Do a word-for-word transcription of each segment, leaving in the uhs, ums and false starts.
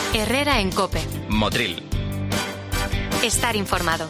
Herrera en COPE. Motril. Estar informado.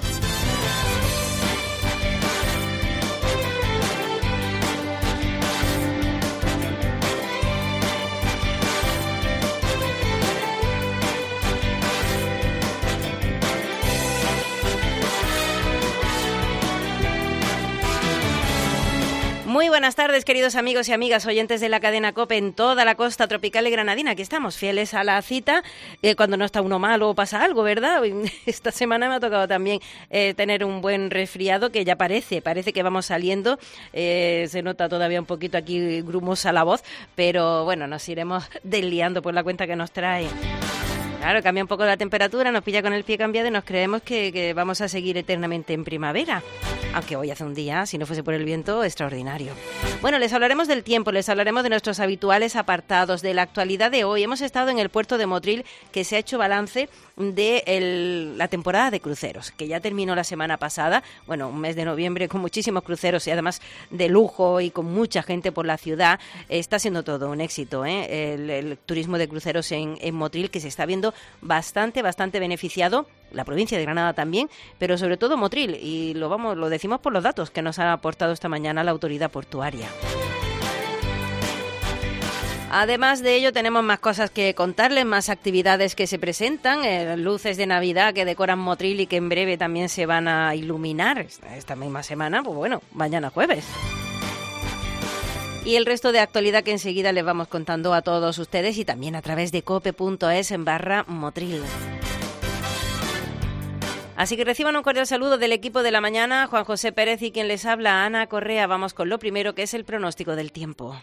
Muy buenas tardes, queridos amigos y amigas oyentes de la cadena COPE en toda la costa tropical y granadina. Aquí estamos, fieles a la cita, eh, cuando no está uno malo o pasa algo, ¿verdad? Esta semana me ha tocado también eh, tener un buen resfriado que ya parece, parece que vamos saliendo. Eh, se nota todavía un poquito aquí grumosa la voz, pero bueno, nos iremos desliando por la cuenta que nos trae. Claro, cambia un poco la temperatura, nos pilla con el pie cambiado y nos creemos que, que vamos a seguir eternamente en primavera. Aunque hoy hace un día, si no fuese por el viento, extraordinario. Bueno, les hablaremos del tiempo, les hablaremos de nuestros habituales apartados, de la actualidad de hoy. Hemos estado en el puerto de Motril, que se ha hecho balance de el, la temporada de cruceros, que ya terminó la semana pasada. Bueno, un mes de noviembre con muchísimos cruceros y además de lujo y con mucha gente por la ciudad. Está siendo todo un éxito, ¿eh? El, el turismo de cruceros en, en Motril, que se está viendo bastante, bastante beneficiado. La provincia de Granada también, pero sobre todo Motril, y lo vamos, lo decimos por los datos que nos ha aportado esta mañana la autoridad portuaria. Además de ello, tenemos más cosas que contarles, más actividades que se presentan, eh, luces de Navidad que decoran Motril y que en breve también se van a iluminar esta misma semana, pues bueno, mañana jueves. Y el resto de actualidad que enseguida les vamos contando a todos ustedes y también a través de cope punto es en barra Motril. Así que reciban un cordial saludo del equipo de la mañana, Juan José Pérez y quien les habla, Ana Correa. Vamos con lo primero, que es el pronóstico del tiempo.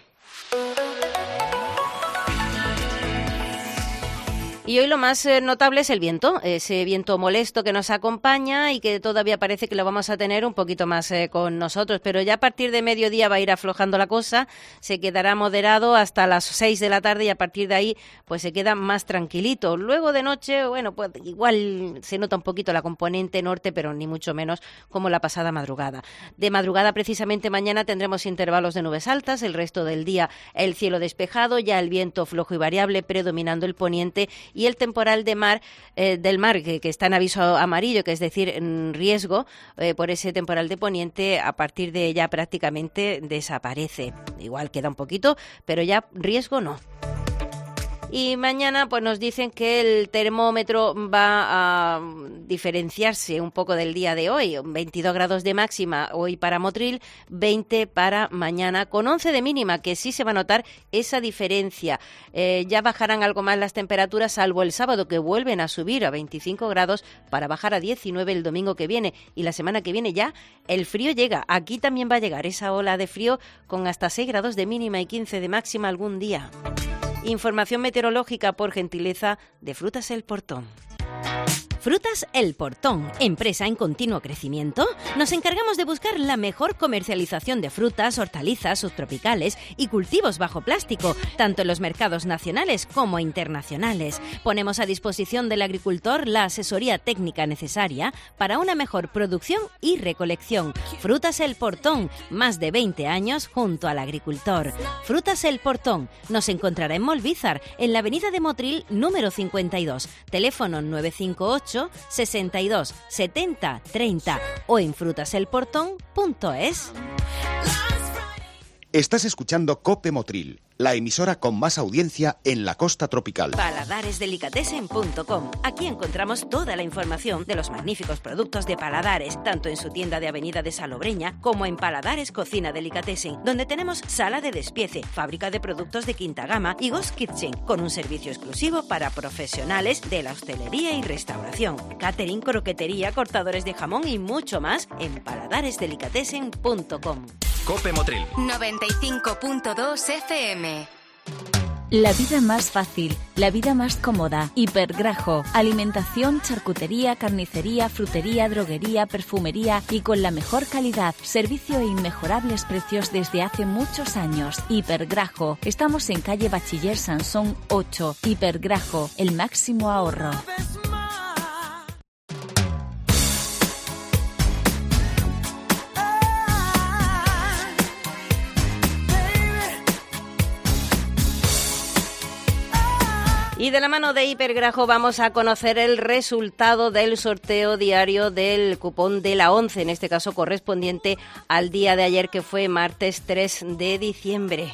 Y hoy lo más eh, notable es el viento, ese viento molesto que nos acompaña y que todavía parece que lo vamos a tener un poquito más eh, con nosotros, pero ya a partir de mediodía va a ir aflojando la cosa, se quedará moderado hasta las seis de la tarde y a partir de ahí pues se queda más tranquilito. Luego de noche, bueno, pues igual se nota un poquito la componente norte, pero ni mucho menos como la pasada madrugada. De madrugada precisamente mañana tendremos intervalos de nubes altas, el resto del día el cielo despejado, ya el viento flojo y variable predominando el poniente y el temporal de mar eh, del mar que, que está en aviso amarillo, que es decir, en riesgo eh, por ese temporal de poniente, a partir de ya prácticamente desaparece. Igual queda un poquito, pero ya riesgo no. Y mañana pues nos dicen que el termómetro va a diferenciarse un poco del día de hoy. veintidós grados de máxima hoy para Motril, veinte para mañana, con once de mínima, que sí se va a notar esa diferencia. Eh, ya bajarán algo más las temperaturas, salvo el sábado, que vuelven a subir a veinticinco grados para bajar a diecinueve el domingo que viene. Y la semana que viene ya el frío llega. Aquí también va a llegar esa ola de frío con hasta seis grados de mínima y quince de máxima algún día. Información meteorológica por gentileza de Frutas El Portón. Frutas El Portón, empresa en continuo crecimiento. Nos encargamos de buscar la mejor comercialización de frutas, hortalizas, subtropicales y cultivos bajo plástico, tanto en los mercados nacionales como internacionales. Ponemos a disposición del agricultor la asesoría técnica necesaria para una mejor producción y recolección. Frutas El Portón, más de veinte años junto al agricultor. Frutas El Portón, nos encontrará en Molvízar, en la avenida de Motril número cincuenta y dos, teléfono nueve cinco ocho sesenta y dos setenta treinta o en frutas el portón punto es. Estás escuchando COPE Motril, la emisora con más audiencia en la costa tropical. paladares delicatessen punto com. Aquí encontramos toda la información de los magníficos productos de Paladares, tanto en su tienda de Avenida de Salobreña como en Paladares Cocina Delicatessen, donde tenemos sala de despiece, fábrica de productos de quinta gama y Ghost Kitchen, con un servicio exclusivo para profesionales de la hostelería y restauración, catering, croquetería, cortadores de jamón y mucho más en paladares delicatessen punto com. COPE Motril noventa y cinco punto dos F M. La vida más fácil, la vida más cómoda. Hipergrajo, alimentación, charcutería, carnicería, frutería, droguería, perfumería y con la mejor calidad. Servicio e inmejorables precios desde hace muchos años. Hipergrajo, estamos en calle Bachiller Sansón ocho. Hipergrajo, el máximo ahorro. Y de la mano de Hipergrajo vamos a conocer el resultado del sorteo diario del cupón de la ONCE, en este caso correspondiente al día de ayer, que fue martes tres de diciembre.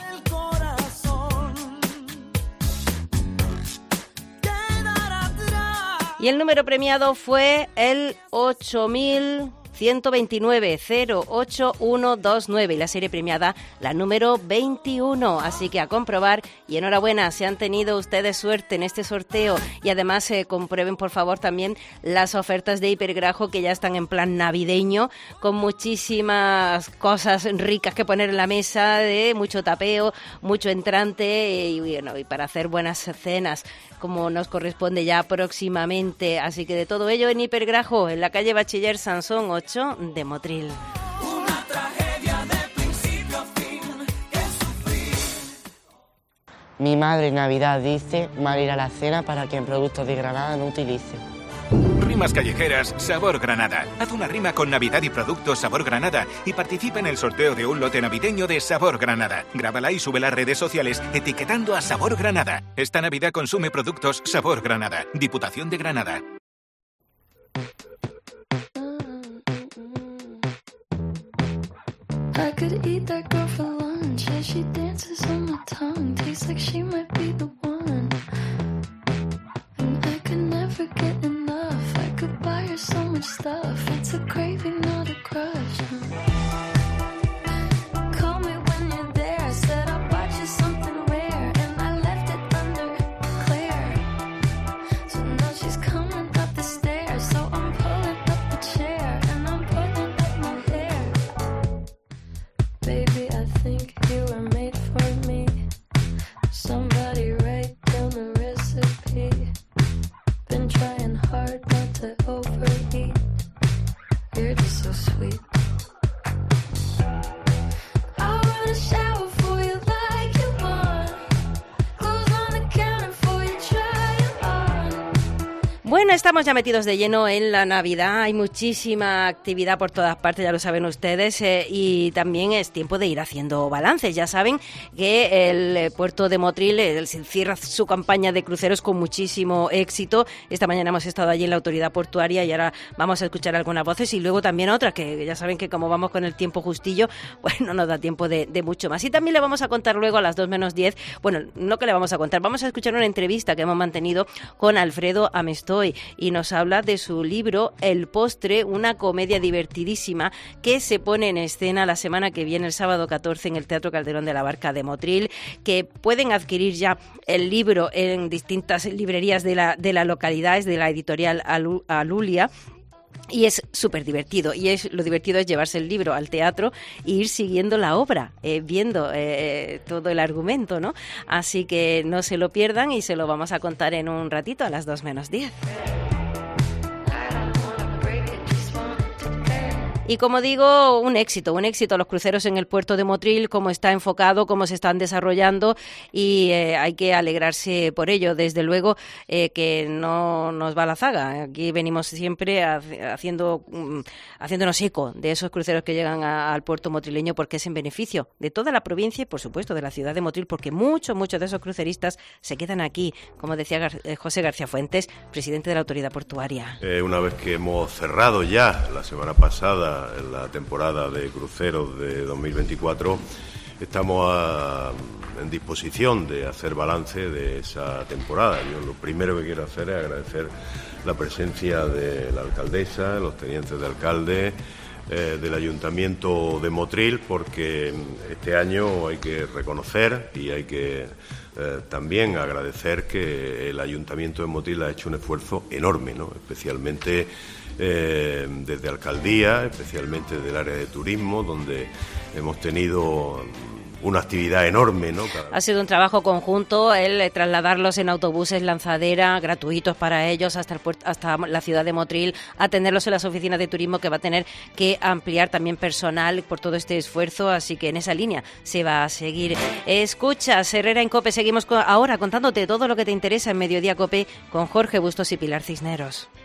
Y el número premiado fue el ocho mil ciento veintinueve, cero ocho uno dos nueve, y la serie premiada la número veintiuno. Así que a comprobar, y enhorabuena, si han tenido ustedes suerte en este sorteo. Y además eh, comprueben por favor también las ofertas de Hipergrajo, que ya están en plan navideño, con muchísimas cosas ricas que poner en la mesa, de mucho tapeo, mucho entrante, y bueno, y para hacer buenas cenas como nos corresponde ya próximamente. Así que de todo ello en Hipergrajo, en la calle Bachiller Sansón ocho de Motril. Una tragedia de principio a fin que sufrir. Mi madre en Navidad dice mal ir a la cena para quien productos de Granada no utilice. Rimas callejeras Sabor Granada. Haz una rima con Navidad y productos Sabor Granada y participa en el sorteo de un lote navideño de Sabor Granada. Grábala y sube a las redes sociales etiquetando a Sabor Granada. Esta Navidad consume productos Sabor Granada. Diputación de Granada. I could eat that girl for lunch. Yeah, she dances on my tongue. Tastes like she might be the one. And I could never get enough. I could buy her so much stuff. It's a craving, not a crush. Call me when you're there. I said I bought you something rare, and I left it under clear. So now she's coming up the stairs. So I'm pulling up the chair, and I'm pulling up my hair. Baby, I think you were made for me. Somebody write down the recipe. Been trying hard not to overeat. You're just so sweet. I wanna shower for you like you want. Clothes on the counter for you, try it on. Bueno, estamos ya metidos de lleno en la Navidad, hay muchísima actividad por todas partes, ya lo saben ustedes, eh, y también es tiempo de ir haciendo balances. Ya saben que el eh, puerto de Motril eh, cierra su campaña de cruceros con muchísimo éxito. Esta mañana hemos estado allí en la autoridad portuaria y ahora vamos a escuchar algunas voces y luego también otras, que ya saben que como vamos con el tiempo justillo, pues no nos da tiempo de, de mucho más. Y también le vamos a contar luego a las dos menos diez, bueno, no que le vamos a contar, vamos a escuchar una entrevista que hemos mantenido con Alfredo Amestoy, y nos habla de su libro El postre, una comedia divertidísima que se pone en escena la semana que viene, el sábado catorce, en el Teatro Calderón de la Barca de Motril, que pueden adquirir ya el libro en distintas librerías de la, de la localidad, es de la editorial Alu, Alulia. Y es súper divertido, y es lo divertido es llevarse el libro al teatro e ir siguiendo la obra, eh, viendo eh, todo el argumento, ¿no? Así que no se lo pierdan y se lo vamos a contar en un ratito a las dos menos diez. Y como digo, un éxito, un éxito los cruceros en el puerto de Motril, cómo está enfocado, cómo se están desarrollando, y eh, hay que alegrarse por ello. Desde luego eh, que no nos va la zaga. Aquí venimos siempre haciendo, haciéndonos eco de esos cruceros que llegan a, al puerto motrileño, porque es en beneficio de toda la provincia y, por supuesto, de la ciudad de Motril, porque muchos, muchos de esos cruceristas se quedan aquí, como decía Gar- José García Fuentes, presidente de la autoridad portuaria. Eh, una vez que hemos cerrado ya la semana pasada en la temporada de cruceros de dos mil veinticuatro, estamos a, en disposición de hacer balance de esa temporada. Yo lo primero que quiero hacer es agradecer la presencia de la alcaldesa, los tenientes de alcalde, eh, del Ayuntamiento de Motril, porque este año hay que reconocer y hay que eh, también agradecer que el Ayuntamiento de Motril ha hecho un esfuerzo enorme, ¿no? Especialmente Eh, desde alcaldía, especialmente del área de turismo, donde hemos tenido una actividad enorme, ¿no? Cada... Ha sido un trabajo conjunto el eh, trasladarlos en autobuses lanzadera, gratuitos para ellos, hasta el puerto, hasta la ciudad de Motril, atenderlos en las oficinas de turismo, que va a tener que ampliar también personal por todo este esfuerzo, así que en esa línea se va a seguir. Escuchas Herrera en COPE, seguimos co- ahora contándote todo lo que te interesa en Mediodía COPE con Jorge Bustos y Pilar Cisneros.